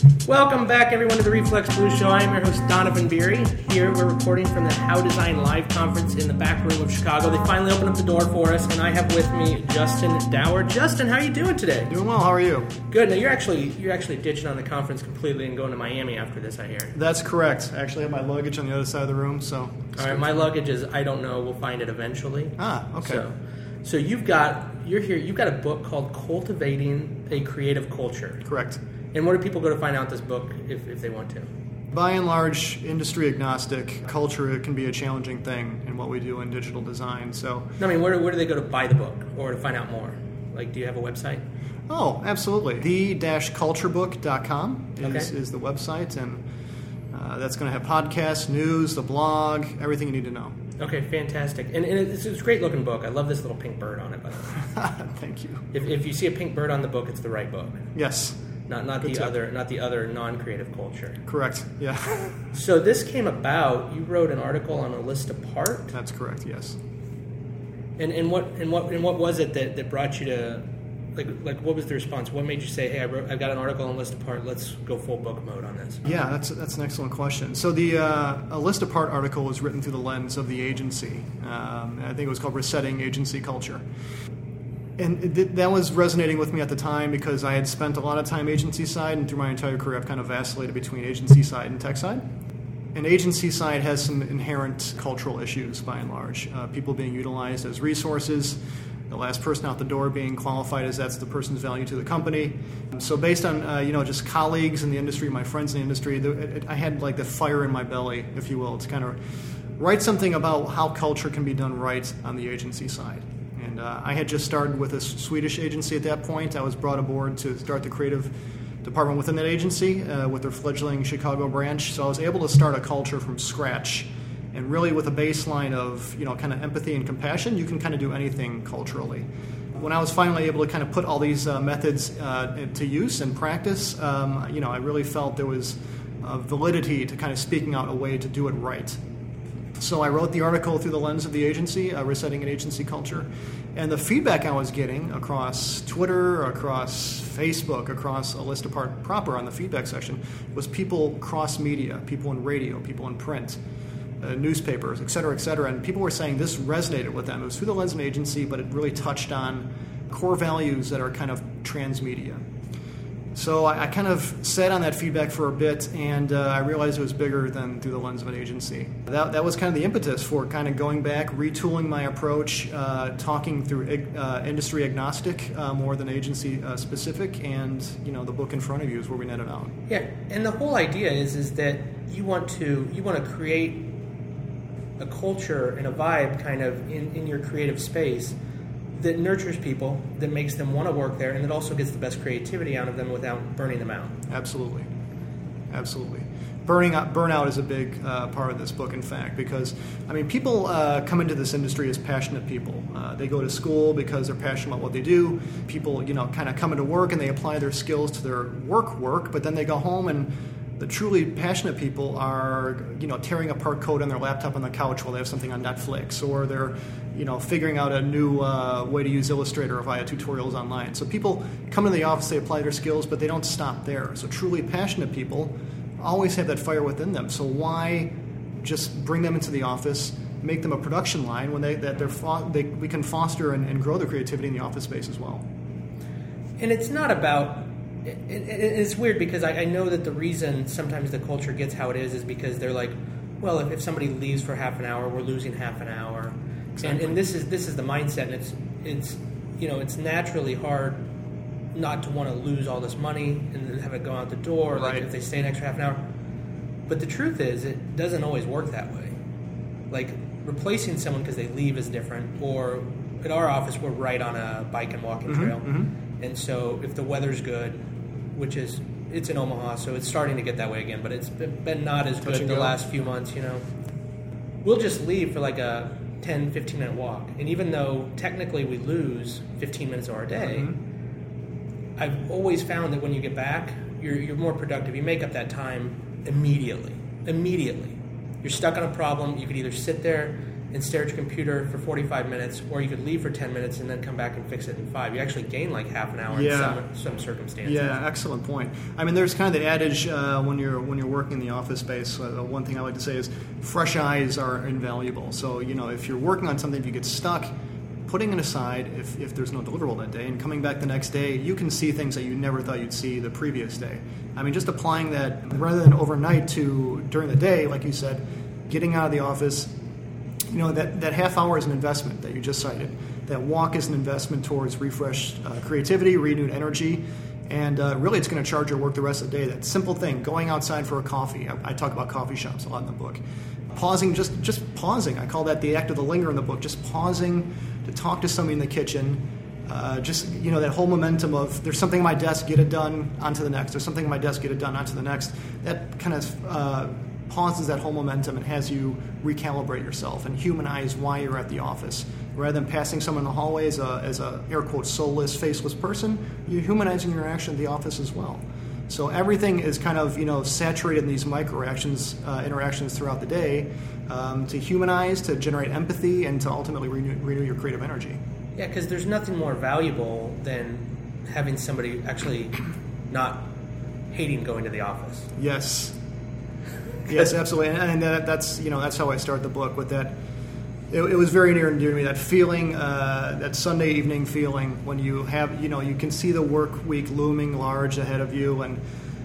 Welcome back, everyone, to the Reflex Blues Show. I am your host, Donovan Beery. Here we're recording from the How Design Live conference in the back room of Chicago. They finally opened up the door for us, and I have with me Justin Dower. Justin, how are you doing today? Doing well. How are you? Good. Now, you're actually ditching on the conference completely and going to Miami after this, I hear. That's correct. I actually have my luggage on the other side of the room, so... All right, my luggage is, I don't know, we'll find it eventually. Ah, okay. So you've got a book called Cultivating a Creative Culture. Correct. And where do people go to find out this book if they want to? By and large, industry agnostic culture can be a challenging thing in what we do in digital design. So, no, I mean, where do they go to buy the book or to find out more? Like, do you have a website? Oh, absolutely. The-culturebook.com is the website, and that's going to have podcasts, news, the blog, everything you need to know. Okay, fantastic. And it's a great-looking book. I love this little pink bird on it, by the way. Thank you. If you see a pink bird on the book, it's the right book. Yes. Not the other non-creative culture. Correct. Yeah. So this came about. You wrote an article on A List Apart. That's correct. Yes. And what was it that brought you to like what was the response? What made you say, hey, I've got an article on A List Apart. Let's go full book mode on this? Yeah, that's an excellent question. So the A List Apart article was written through the lens of the agency. I think it was called Resetting Agency Culture. And that was resonating with me at the time because I had spent a lot of time agency side, and through my entire career I've kind of vacillated between agency side and tech side. And agency side has some inherent cultural issues by and large. People being utilized as resources, the last person out the door being qualified as that's the person's value to the company. So based on just colleagues in the industry, my friends in the industry, I had like the fire in my belly, if you will, to kind of write something about how culture can be done right on the agency side. And I had just started with a Swedish agency at that point. I was brought aboard to start the creative department within that agency with their fledgling Chicago branch. So I was able to start a culture from scratch. And really with a baseline of kind of empathy and compassion, you can kind of do anything culturally. When I was finally able to kind of put all these methods to use and practice, I really felt there was validity to kind of speaking out a way to do it right. So I wrote the article through the lens of the agency, Resetting an Agency Culture. And the feedback I was getting across Twitter, across Facebook, across A List Apart proper on the feedback section was people cross-media, people in radio, people in print, newspapers, et cetera, and people were saying this resonated with them. It was through the lens of an agency, but it really touched on core values that are kind of transmedia. So I kind of sat on that feedback for a bit, and I realized it was bigger than through the lens of an agency. That was kind of the impetus for kind of going back, retooling my approach, talking through industry agnostic more than agency specific, and the book in front of you is where we netted out. Yeah, and the whole idea is that you want to create a culture and a vibe kind of in your creative space that nurtures people, that makes them want to work there, and that also gets the best creativity out of them without burning them out. Absolutely. Burnout is a big part of this book, in fact, because people come into this industry as passionate people. They go to school because they're passionate about what they do. People, kind of come into work and they apply their skills to their work, but then they go home and the truly passionate people are, tearing apart code on their laptop on the couch while they have something on Netflix, or they're, figuring out a new way to use Illustrator via tutorials online. So people come into the office, they apply their skills, but they don't stop there. So truly passionate people always have that fire within them. So why just bring them into the office, make them a production line when we can foster and grow their creativity in the office space as well? And it's not about... It's weird because I know that the reason sometimes the culture gets how it is because they're like, well, if somebody leaves for half an hour, we're losing half an hour. Exactly. And this is the mindset, and it's naturally hard not to want to lose all this money and have it go out the door, right. Like if they stay an extra half an hour. But the truth is, it doesn't always work that way. Like replacing someone because they leave is different. Or at our office, we're right on a bike and walking trail, and so if the weather's good, which is it's in Omaha, so it's starting to get that way again, but it's been not as good the last few months. We'll just leave for like a 10, 15-minute walk. And even though technically we lose 15 minutes of our day, I've always found that when you get back, you're more productive. You make up that time immediately. You're stuck on a problem. You could either sit there and stare at your computer for 45 minutes, or you could leave for 10 minutes and then come back and fix it in 5. You actually gain like half an hour in some circumstances. Yeah, excellent point. I mean, there's kind of the adage when you're working in the office space. One thing I like to say is fresh eyes are invaluable. So if you're working on something, if you get stuck, putting it aside if there's no deliverable that day and coming back the next day, you can see things that you never thought you'd see the previous day. I mean, just applying that rather than overnight to during the day, like you said, getting out of the office, that half hour is an investment that you just cited. That walk is an investment towards refreshed creativity, renewed energy, and really it's going to charge your work the rest of the day. That simple thing, going outside for a coffee. I talk about coffee shops a lot in the book. Pausing, just pausing. I call that the act of the linger in the book. Just pausing to talk to somebody in the kitchen. That whole momentum of there's something on my desk, get it done, on to the next. There's something on my desk, get it done, on to the next. That kind of pauses that whole momentum and has you recalibrate yourself and humanize why you're at the office. Rather than passing someone in the hallway as a air quote soulless, faceless person, you're humanizing your interaction at the office as well. So everything is kind of saturated in these micro interactions throughout the day to humanize, to generate empathy, and to ultimately renew your creative energy. Yeah, because there's nothing more valuable than having somebody actually not hating going to the office. Yes. Yes, absolutely, and that's how I start the book with that. It was very near and dear to me, that feeling, that Sunday evening feeling when you have, you can see the work week looming large ahead of you, and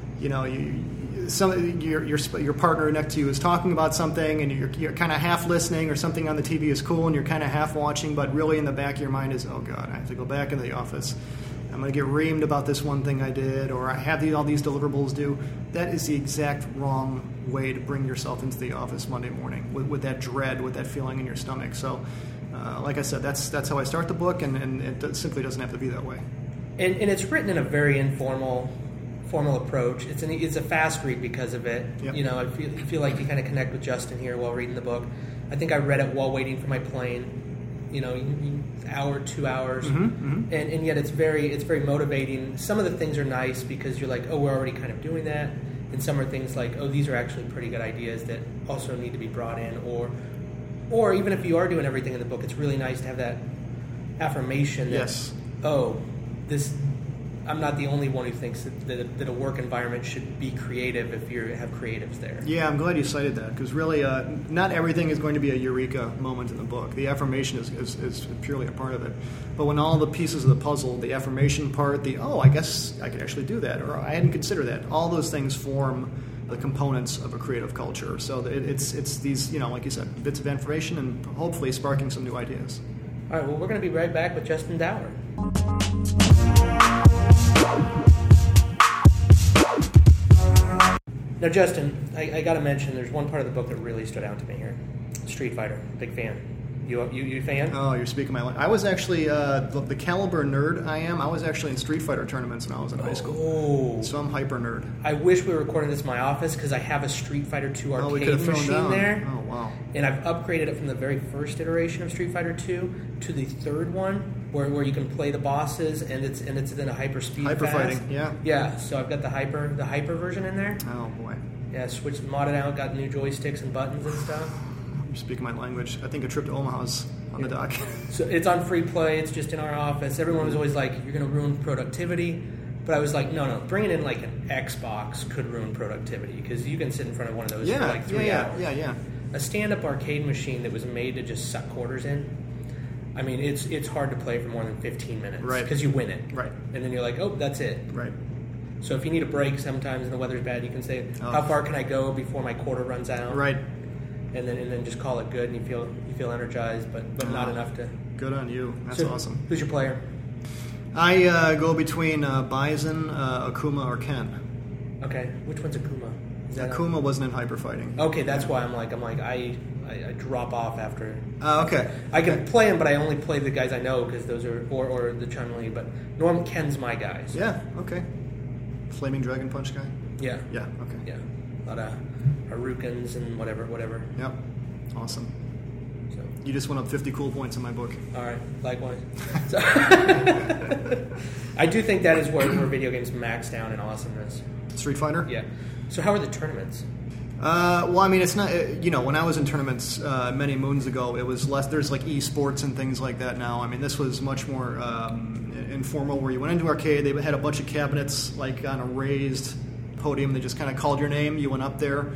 your partner next to you is talking about something, and you're kind of half listening, or something on the TV is cool, and you're kind of half watching, but really in the back of your mind is, oh God, I have to go back into the office. I'm going to get reamed about this one thing I did, or I have all these deliverables due. That is the exact wrong way to bring yourself into the office Monday morning, with that dread, with that feeling in your stomach. So, like I said, that's how I start the book, and it simply doesn't have to be that way. And it's written in a very formal approach. It's a fast read because of it. Yep. I feel like you kind of connect with Justin here while reading the book. I think I read it while waiting for my plane. Hour, 2 hours, and yet it's very motivating. Some of the things are nice because you're like, oh, we're already kind of doing that, and some are things like, oh, these are actually pretty good ideas that also need to be brought in, or even if you are doing everything in the book, it's really nice to have that affirmation that, yes, oh, I'm not the only one who thinks that a work environment should be creative if you have creatives there. Yeah, I'm glad you cited that, because really not everything is going to be a eureka moment in the book. The affirmation is purely a part of it. But when all the pieces of the puzzle, the affirmation part, I guess I could actually do that, or I hadn't considered that, all those things form the components of a creative culture. So it's these, like you said, bits of information and hopefully sparking some new ideas. All right, well, we're going to be right back with Justin Dower. Now, Justin, I got to mention, there's one part of the book that really stood out to me here. Street Fighter, big fan. You a fan? Oh, you're speaking my language. I was actually, the caliber nerd I was actually in Street Fighter tournaments when I was in high school. Oh. So I'm hyper nerd. I wish we were recording this in my office because I have a Street Fighter 2 arcade machine down there. Oh, wow. And I've upgraded it from the very first iteration of Street Fighter 2 to the third one where you can play the bosses and it's in a hyper speed Hyper fast. fighting, yeah. Yeah, so I've got the hyper version in there. Oh, boy. Yeah, switched, modded out, got new joysticks and buttons and stuff. You're speaking my language. I think a trip to Omaha's on the dock. So it's on free play. It's just in our office. Everyone was always like, you're going to ruin productivity. But I was like, no, bringing in like an Xbox could ruin productivity because you can sit in front of one of those for like 3 hours. Yeah. A stand-up arcade machine that was made to just suck quarters in. I mean, it's hard to play for more than 15 minutes. Right. Because you win it. Right. And then you're like, oh, that's it. Right. So if you need a break sometimes and the weather's bad, you can say, how far can I go before my quarter runs out? Right. And then just call it good, and you feel energized, but not enough to. Good on you. That's awesome. Who's your player? I go between Bison, Akuma, or Ken. Okay, which one's Akuma? Akuma wasn't in hyper fighting. Okay, that's why I drop off after. Okay. I can play him, but I only play the guys I know because those are or the Chun-Li. But Ken's my guys. Yeah. Okay. Flaming Dragon Punch guy. Yeah. Yeah. Okay. Yeah. A lot of Harukens and whatever. Yep. Awesome. So you just went up 50 cool points in my book. All right. Likewise. So, I do think that is where video games max down in awesomeness. Street Fighter? Yeah. So how are the tournaments? Well, I mean, it's not. When I was in tournaments many moons ago, it was less. There's like esports and things like that now. I mean, this was much more informal, where you went into arcade. They had a bunch of cabinets like on a raised podium. They just kind of called your name. You went up there.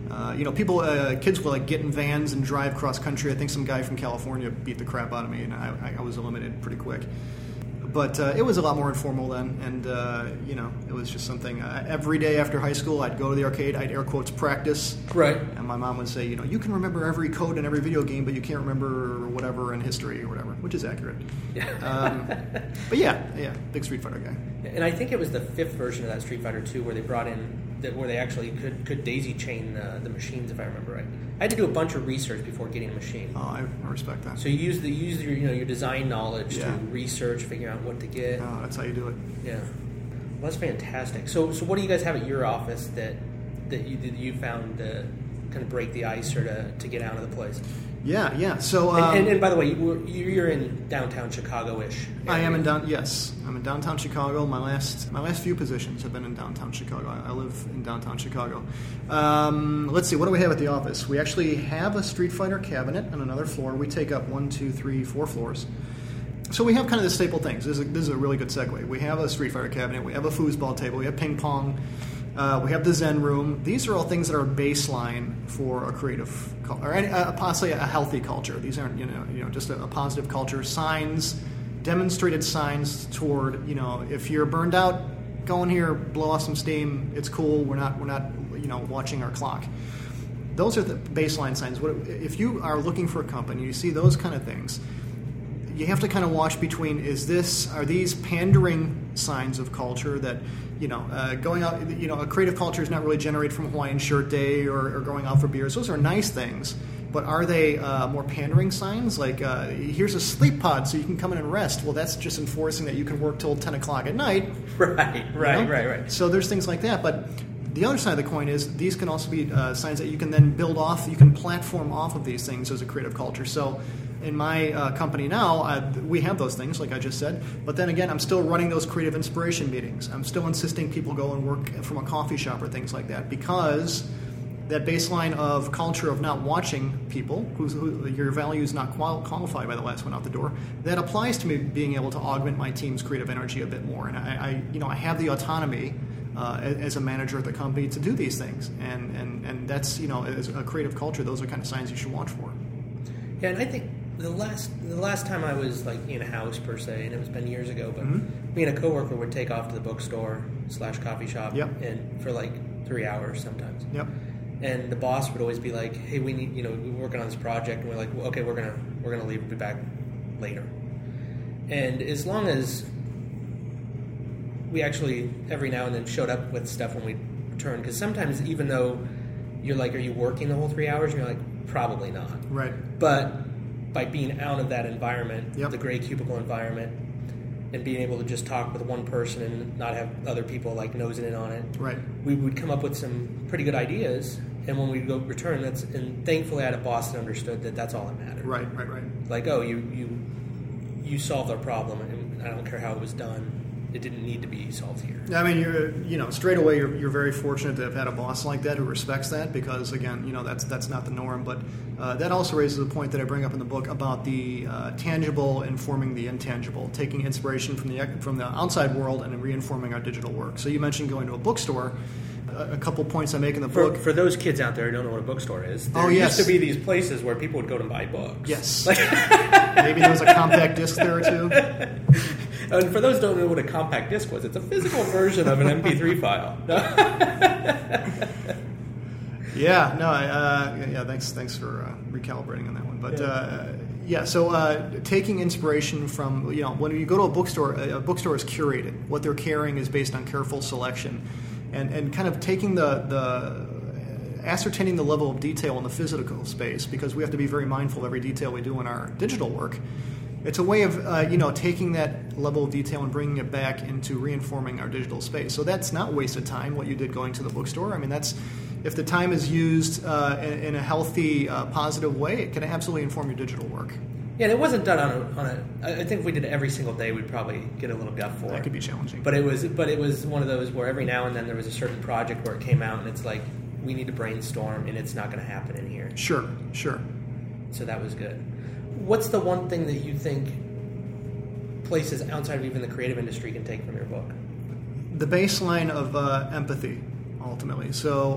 Kids would like get in vans and drive cross country. I think some guy from California beat the crap out of me, and I was eliminated pretty quick. But it was a lot more informal then, and it was just something. Every day after high school, I'd go to the arcade. I'd air quotes practice, right? And my mom would say, you can remember every code in every video game, but you can't remember whatever in history or whatever, which is accurate. Yeah. But yeah, big Street Fighter guy. And I think it was the 5th version of that Street Fighter 2 where they brought in where they actually could daisy chain the machines, if I remember right. I had to do a bunch of research before getting a machine. Oh, I respect that. So you use your design knowledge to research, figure out what to get. Oh, that's how you do it. Yeah, well, that's fantastic. So what do you guys have at your office that you found to kind of break the ice or to get out of the place? Yeah. So, and by the way, you're in downtown Chicago-ish. I am Yes, I'm in downtown Chicago. My last few positions have been in downtown Chicago. I live in downtown Chicago. Let's see, what do we have at the office? We actually have a Street Fighter cabinet on another floor. We take up 1, 2, 3, 4 floors. So we have kind of the staple things. This is a really good segue. We have a Street Fighter cabinet. We have a foosball table. We have ping pong. We have the Zen room. These are all things that are baseline for a creative culture, or possibly a healthy culture. These aren't, just a positive culture. Signs, demonstrated signs toward, if you're burned out, go in here, blow off some steam. It's cool. We're not, watching our clock. Those are the baseline signs. If you are looking for a company, you see those kind of things. You have to kind of watch between, are these pandering signs of culture that, going out, a creative culture is not really generated from Hawaiian Shirt Day or going out for beers. Those are nice things, but are they more pandering signs? Like, here's a sleep pod so you can come in and rest. Well, that's just enforcing that you can work till 10 o'clock at night. Right. So there's things like that, but the other side of the coin is these can also be signs that you can then build off, you can platform off of these things as a creative culture. So in my company now, we have those things, like I just said. But then again, I'm still running those creative inspiration meetings. I'm still insisting people go and work from a coffee shop or things like that, because that baseline of culture of not watching people, who your value is not qualified by the last one out the door, that applies to me being able to augment my team's creative energy a bit more. And I have the autonomy as a manager at the company to do these things. And that's, as a creative culture, those are kind of signs you should watch for. Yeah, and I think the last time I was like in a house per se, and it's been years ago, but me and a coworker would take off to the bookstore / coffee shop, and for like 3 hours sometimes. Yep. And the boss would always be like, "Hey, we need, we're working on this project," and we're like, well, "Okay, we're gonna leave. We'll be back later." And as long as we actually every now and then showed up with stuff when we returned, because sometimes even though you're like, "Are you working the whole 3 hours?" You're like, "Probably not." Right. But by being out of that environment, Yep. the gray cubicle environment, and being able to just talk with one person and not have other people like nosing in on it, right, we would come up with some pretty good ideas. And when we go return, and thankfully I had a boss that understood that that's all that mattered. Right. Like, oh, you solved our problem, and I don't care how it was done. It didn't need to be solved here. I mean, you're straight away you're very fortunate to have had a boss like that who respects that, because again, that's not the norm. But that also raises a point that I bring up in the book about the tangible informing the intangible, taking inspiration from the outside world and reinforming our digital work. So you mentioned going to a bookstore. A couple points I make in the book. For those kids out there who don't know what a bookstore is, there used to be these places where people would go to buy books. Yes. Maybe there was a compact disc there or two. And for those who don't know what a compact disc was, it's a physical version of an MP3 file. Thanks for recalibrating on that one. But so taking inspiration from, when you go to a bookstore is curated. What they're carrying is based on careful selection. And kind of taking ascertaining the level of detail in the physical space, because we have to be very mindful of every detail we do in our digital work. It's a way of taking that level of detail and bringing it back into reinforming our digital space. So that's not wasted time, what you did going to the bookstore. I mean, that's, if the time is used in a healthy, positive way, it can absolutely inform your digital work. Yeah, and it wasn't done on a. I think if we did it every single day, we'd probably get a little guff for it. That could be challenging. But it was one of those where every now and then there was a certain project where it came out, and it's like, we need to brainstorm, and it's not going to happen in here. Sure. So that was good. What's the one thing that you think places outside of even the creative industry can take from your book? The baseline of empathy, ultimately. So,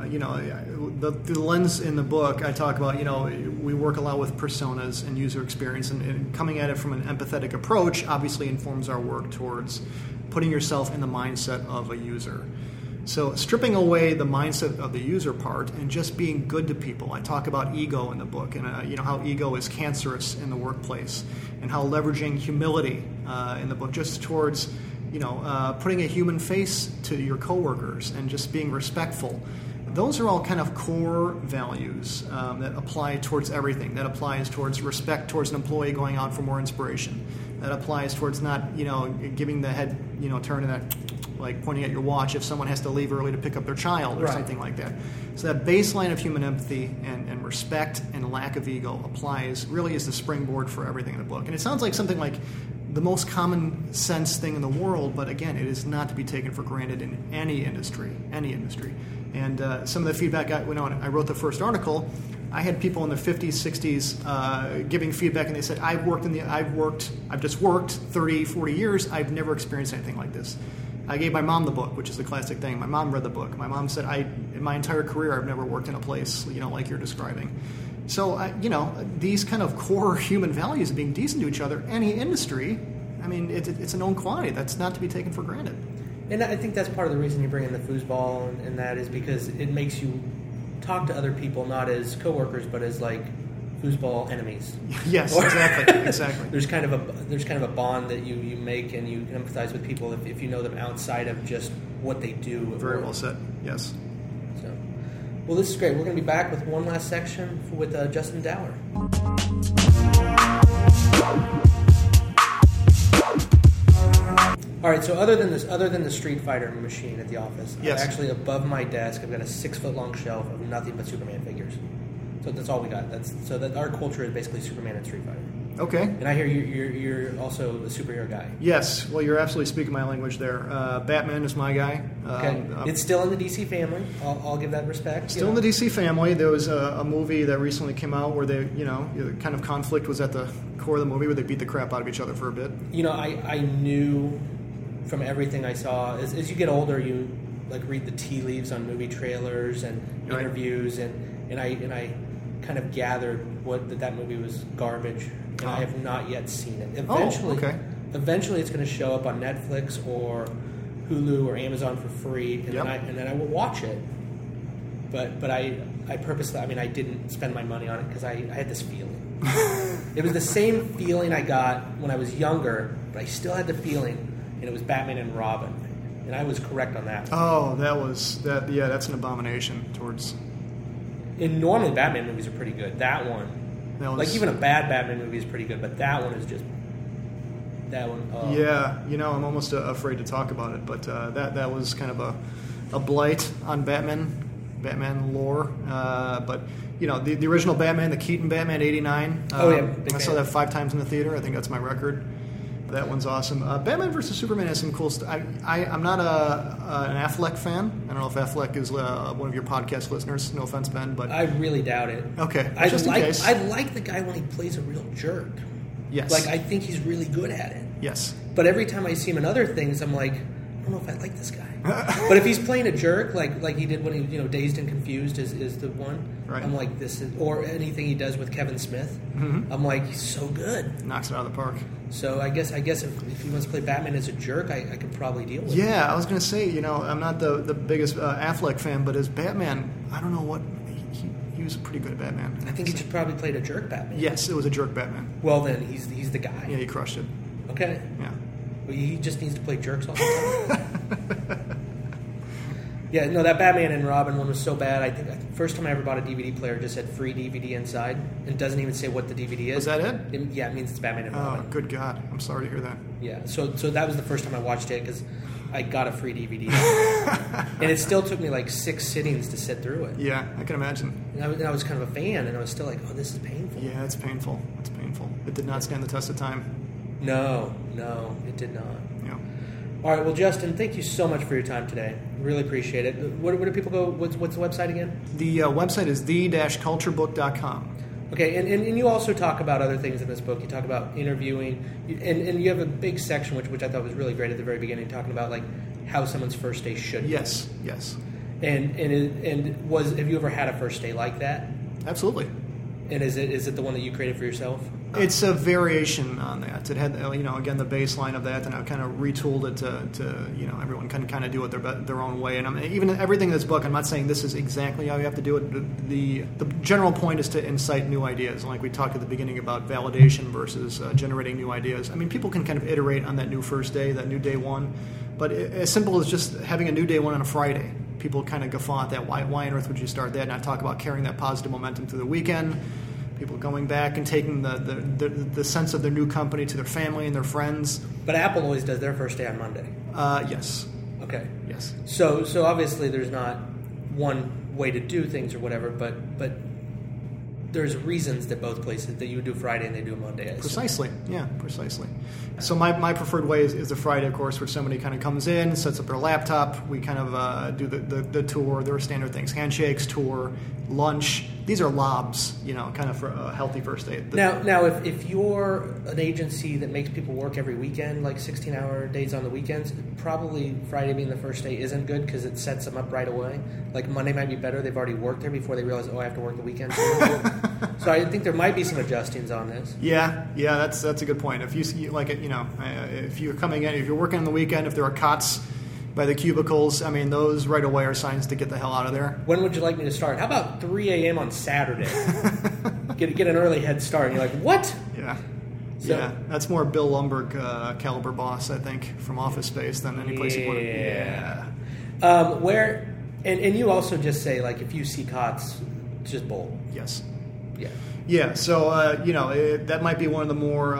the lens in the book, I talk about, we work a lot with personas and user experience, and coming at it from an empathetic approach obviously informs our work towards putting yourself in the mindset of a user. So stripping away the mindset of the user part and just being good to people. I talk about ego in the book, and how ego is cancerous in the workplace, and how leveraging humility in the book just towards putting a human face to your coworkers and just being respectful. Those are all kind of core values that apply towards everything. That applies towards respect towards an employee going out for more inspiration. That applies towards not, giving the head, turn and that, like pointing at your watch if someone has to leave early to pick up their child or something like that. So that baseline of human empathy and respect and lack of ego really is the springboard for everything in the book. And it sounds like something like the most common sense thing in the world, but again, it is not to be taken for granted in any industry. And some of the feedback when I wrote the first article, I had people in their 50s, 60s giving feedback, and they said, I've just worked 30, 40 years. I've never experienced anything like this. I gave my mom the book, which is the classic thing. My mom read the book. My mom said, in my entire career, I've never worked in a place, like you're describing. So, these kind of core human values of being decent to each other, any industry, it's a known quantity. That's not to be taken for granted. And I think that's part of the reason you bring in the foosball, and that is because it makes you talk to other people not as coworkers, but as like foosball enemies. Yes, exactly. There's kind of a bond that you make, and you empathize with people if you know them outside of just what they do. Very well said. Yes. So, well, this is great. We're going to be back with one last section with Justin Dower. All right. So other than the Street Fighter machine at the office, yes. Actually above my desk, I've got a 6-foot-long shelf of nothing but Superman figures. So that's all we got. Our culture is basically Superman and Street Fighter. Okay. And I hear you're also a superhero guy. Yes. Well, you're absolutely speaking my language there. Batman is my guy. Okay. It's still in the DC family. I'll give that respect. Still in the DC family. There was a movie that recently came out where they, the kind of conflict was at the core of the movie, where they beat the crap out of each other for a bit. I knew from everything I saw, as you get older, you like read the tea leaves on movie trailers and interviews, and I kind of gathered that movie was garbage, and I have not yet seen it. Eventually it's going to show up on Netflix or Hulu or Amazon for free, and then I will watch it. But I purposely, I didn't spend my money on it because I had this feeling. It was the same feeling I got when I was younger, but I still had the feeling, and it was Batman and Robin, and I was correct on that. Oh, that's an abomination towards. And normally Batman movies are pretty good. That one, like even a bad Batman movie is pretty good, but that one is just that one. Oh. Yeah, I'm almost afraid to talk about it, but that was kind of a blight on Batman lore. But the original Batman, the Keaton Batman '89. I saw that 5 times in the theater. I think that's my record. That one's awesome. Batman vs. Superman has some cool stuff. I'm not an Affleck fan. I don't know if Affleck is one of your podcast listeners. No offense, Ben, but I really doubt it. Okay, I like the guy when he plays a real jerk. Yes. Like I think he's really good at it. Yes. But every time I see him in other things, I'm like, I don't know if I like this guy. But if he's playing a jerk, like he did when he, Dazed and Confused is the one. Right. I'm like, this is, or anything he does with Kevin Smith. Mm-hmm. I'm like, he's so good. Knocks it out of the park. So I guess if he wants to play Batman as a jerk, I could probably deal with it. Yeah, I was going to say, I'm not the biggest Affleck fan, but as Batman, I don't know what he was pretty good at Batman. I think he just probably played a jerk Batman. Yes, it was a jerk Batman. Well, then he's the guy. Yeah, he crushed it. Okay. Yeah. Well, he just needs to play jerks all the time. Yeah, no, that Batman and Robin one was so bad. I think the first time I ever bought a DVD player, it just said free DVD inside, and it doesn't even say what the DVD is. Was that it? It means it's Batman and Robin. Oh, good God. I'm sorry to hear that. Yeah, so that was the first time I watched it, because I got a free DVD. And it still took me like 6 sittings to sit through it. Yeah, I can imagine. And I was kind of a fan, and I was still like, oh, this is painful. Yeah, it's painful. It's painful. It did not stand the test of time. No, it did not. Yeah. All right. Well, Justin, thank you so much for your time today. Really appreciate it. Where do people go? What's the website again? The website is the-culturebook.com. Okay, and you also talk about other things in this book. You talk about interviewing, and you have a big section which I thought was really great at the very beginning, talking about like how someone's first day should be. Yes. And have you ever had a first day like that? Absolutely. And is it the one that you created for yourself? It's a variation on that. It had, again, the baseline of that, and I kind of retooled it to everyone can kind of do it their own way. And even everything in this book, I'm not saying this is exactly how you have to do it. The general point is to incite new ideas. Like we talked at the beginning about validation versus generating new ideas. I mean, people can kind of iterate on that new first day, that new day one, but as simple as just having a new day one on a Friday. People kind of guffaw at that. Why on earth would you start that? And I talk about carrying that positive momentum through the weekend. People going back and taking the sense of their new company to their family and their friends. But Apple always does their first day on Monday. Yes. Okay. Yes. So obviously there's not one way to do things or whatever, but there's reasons that both places that you do Friday and they do Monday. Precisely. Yeah, precisely. So my preferred way is the Friday, of course, where somebody kind of comes in, sets up their laptop. We kind of do the tour. There are standard things: handshakes, tour, lunch. These are lobs, kind of for a healthy first date. Now, if you're an agency that makes people work every weekend, like 16-hour days on the weekends, probably Friday being the first day isn't good because it sets them up right away. Like Monday might be better. They've already worked there before they realize, I have to work the weekend. So I think there might be some adjustings on this. Yeah, that's a good point. If you like it, if you're coming in, if you're working on the weekend, if there are cots by the cubicles, I mean, those right away are signs to get the hell out of there. When would you like me to start? How about 3 a.m. on Saturday? get an early head start. And you're like, what? Yeah. So, that's more Bill Lumberg caliber boss, I think, from Office Space than any place you want to. Yeah. Where, and you also just say, like, if you see cots, just bolt. Yes. Yeah. Yeah. So that might be one of the more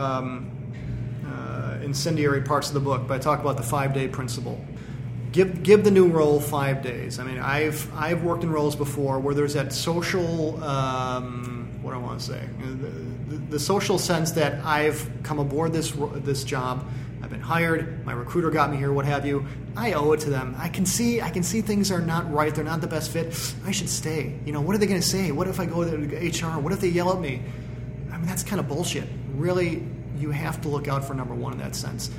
incendiary parts of the book, but I talk about the 5-day principle. Give the new role 5 days. I mean, I've worked in roles before where there's that social, what do I want to say, the social sense that I've come aboard this job, I've been hired, my recruiter got me here, what have you. I owe it to them. I can see things are not right. They're not the best fit. I should stay. What are they going to say? What if I go to HR? What if they yell at me? I mean, that's kind of bullshit. Really, you have to look out for number one in that sense.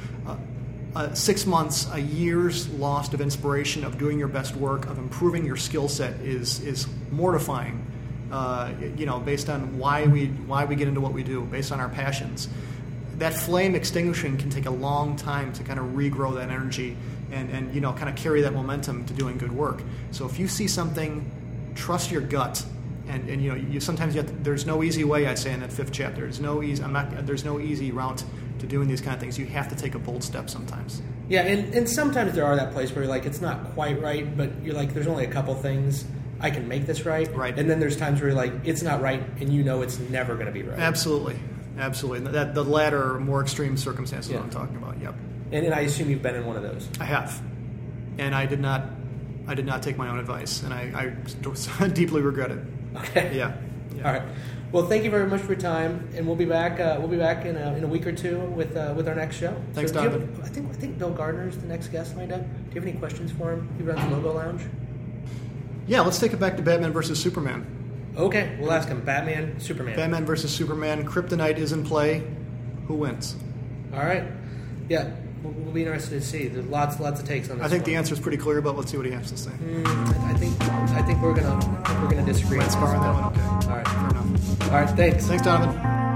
6 months, a year's lost of inspiration, of doing your best work, of improving your skill set is mortifying. Based on why we get into what we do, based on our passions. That flame extinguishing can take a long time to kind of regrow that energy and kind of carry that momentum to doing good work. So if you see something, trust your gut. And you sometimes there's no easy way, I say in that 5th chapter. There's no easy route to doing these kind of things. You have to take a bold step sometimes. Yeah, and sometimes there are that place where you're like, it's not quite right, but you're like, there's only a couple things. I can make this right. Right. And then there's times where you're like, it's not right, and it's never going to be right. Absolutely. The latter, more extreme circumstances that I'm talking about. Yep. And I assume you've been in one of those. I have, and I did not take my own advice, and I deeply regret it. Okay. Yeah. All right. Well, thank you very much for your time, and we'll be back. We'll be back in a week or two with our next show. Thanks, Donovan. I think Bill Gardner is the next guest lined up. Do you have any questions for him? He runs Logo Lounge. Yeah, let's take it back to Batman versus Superman. Okay, we'll ask him. Batman, Superman. Batman versus Superman. Kryptonite is in play. Who wins? All right. Yeah, we'll be interested to see. There's lots of takes on this. I think the answer is pretty clear, but let's see what he has to say. I think we're gonna disagree. Let's spar on that one. Okay. All right. Fair enough. All right. Thanks. Thanks, Donovan.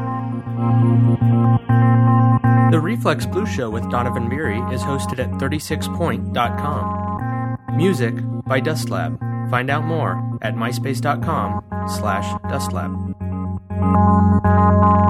The Reflex Blue Show with Donovan Beery is hosted at 36point.com. Music by Dustlab. Find out more at myspace.com/Dustlab.